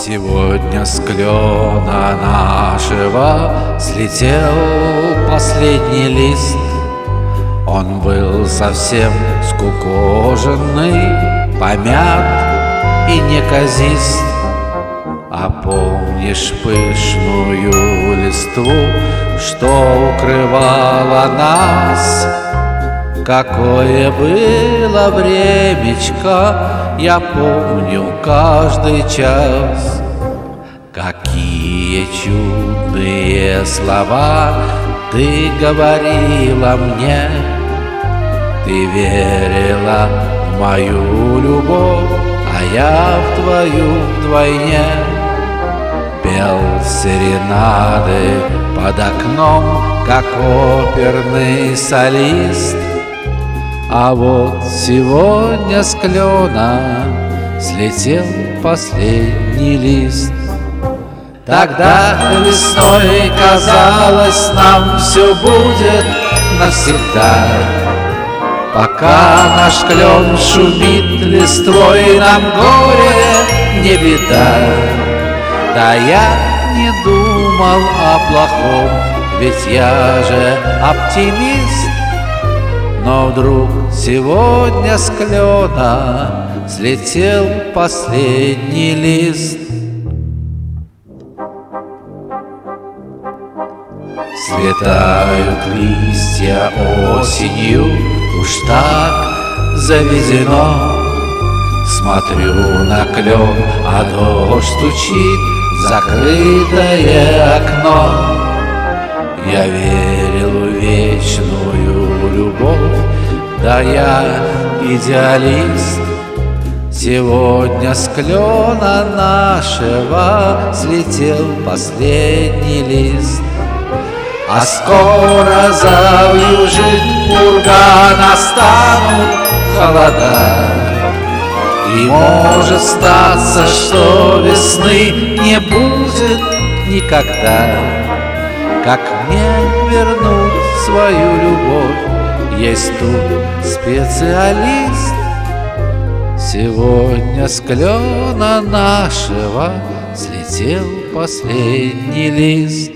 Сегодня с клена нашего слетел последний лист. Он был совсем скукоженный, помят и неказист. А помнишь пышную листву, что укрывала нас? Какое было времечко, я помню каждый час. Какие чудные слова ты говорила мне. Ты верила в мою любовь, а я в твою вдвойне. Пел серенады под окном, как оперный солист. А вот сегодня с клена слетел последний лист. Тогда весной казалось, нам все будет навсегда. Пока наш клен шумит листвой, нам горе не беда. Да я не думал о плохом, ведь я же оптимист. Но вдруг сегодня с клена слетел последний лист. Светают листья осенью, уж так заведено. Смотрю на клен, а дождь стучит в закрытое окно. Я верил в вечную любовь, да я идеалист. Сегодня с клена нашего слетел последний лист. А скоро завьюжит пурга, настанут холода. И может статься, что весны не будет никогда. Как мне вернуть свою любовь, есть тут специалист. Сегодня с клена нашего слетел последний лист.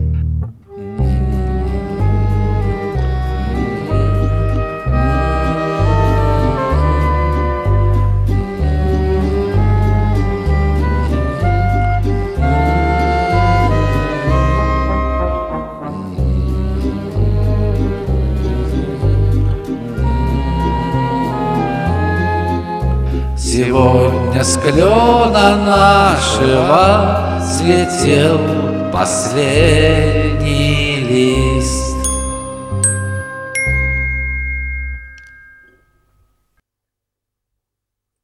Сегодня с клена нашего слетел последний лист.